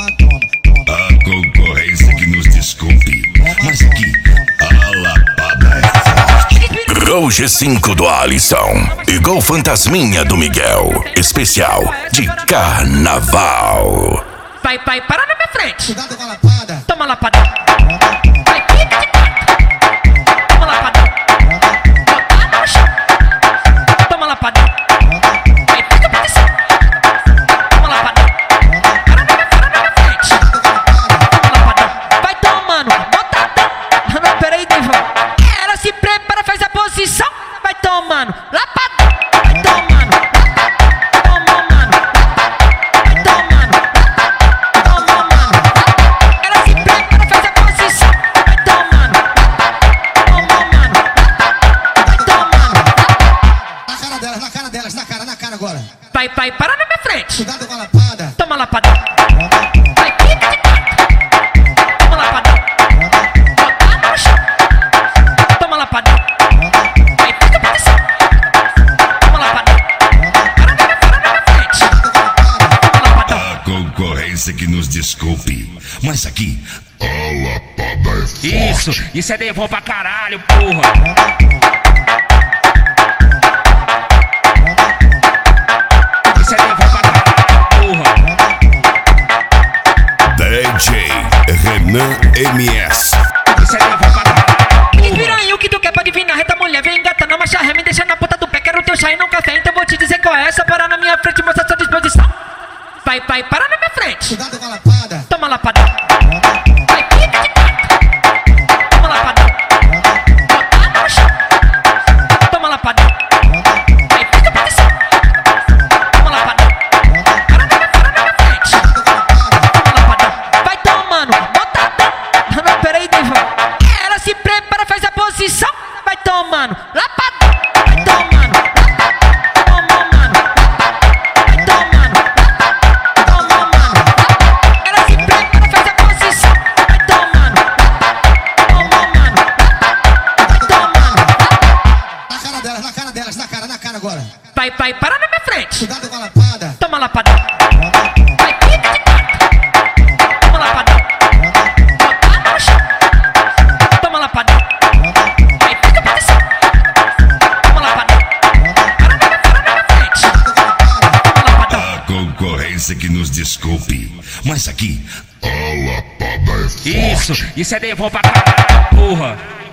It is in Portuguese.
A concorrência que nos desculpe, mas aqui a lapada é forte. Gol G5 do Alisson e Gol Fantasminha do Miguel. Especial de Carnaval. Vai, para na minha frente. Cuidado com a lapada. Toma lapada. Vai, fica de quatro. Toma lapada. Botada no chão. Toma lapada. Vai, fica pra descer. Toma lapada. Para na minha frente. Toma lapada. Vai tomando. Botada. Não, peraí, Deivão. Ela se prepara, faz a posição. Vai tomando. Lapada. Vai tomando. Toma, mano. Vai tomando. Na cara agora. Vai, para na minha frente. Cuidado com a lapada. Toma lapada. Vai, fica de quatro. Toma lapada. Botada no chão. Toma lapada. Vai, fica pra descer. Toma lapada. Para na minha frente. Toma lapada. A concorrência que nos desculpe, mas aqui a lapada é forte. Isso é Devon pra caralho, porra. DJ Renan MS. Piranha, o que tu quer pode vir na reta, mulher. Vem engata na marcha ré, me deixa na ponta do pé. Quero teu chá e não café, então vou te dizer qual é essa. Para na minha frente, mostra sua disposição. Vai, para na minha frente. Cuidado com a lapada. Toma lapada. Vai, fica de quatro. Toma lapada. Botada no chão. Toma lapada. Vai, fica pra descer. Toma lapada. Para na minha frente. Toma lapada. Vai tomando. Botada. Não, peraí, Deivão. Ela se prepara, faz a posição. Vai tomando. Lapada. Vai tomando. Toma, mano. Vai tomando. Toma, mano. Ela se prepara, faz a posição. Vai tomando. Toma, mano. Vai tomando. Na cara delas, na cara agora. Vai, para na minha frente. Cuidado com a lapada. Toma lapada. Vai, fica de quatro. Toma lapada. Botada no chão. Toma lapada. Vai, fica pra descer. Toma lapada. Para na minha frente. Toma lapada. A concorrência que nos desculpe, mas aqui a lapada é forte. Isso é Devon pra caralho, porra.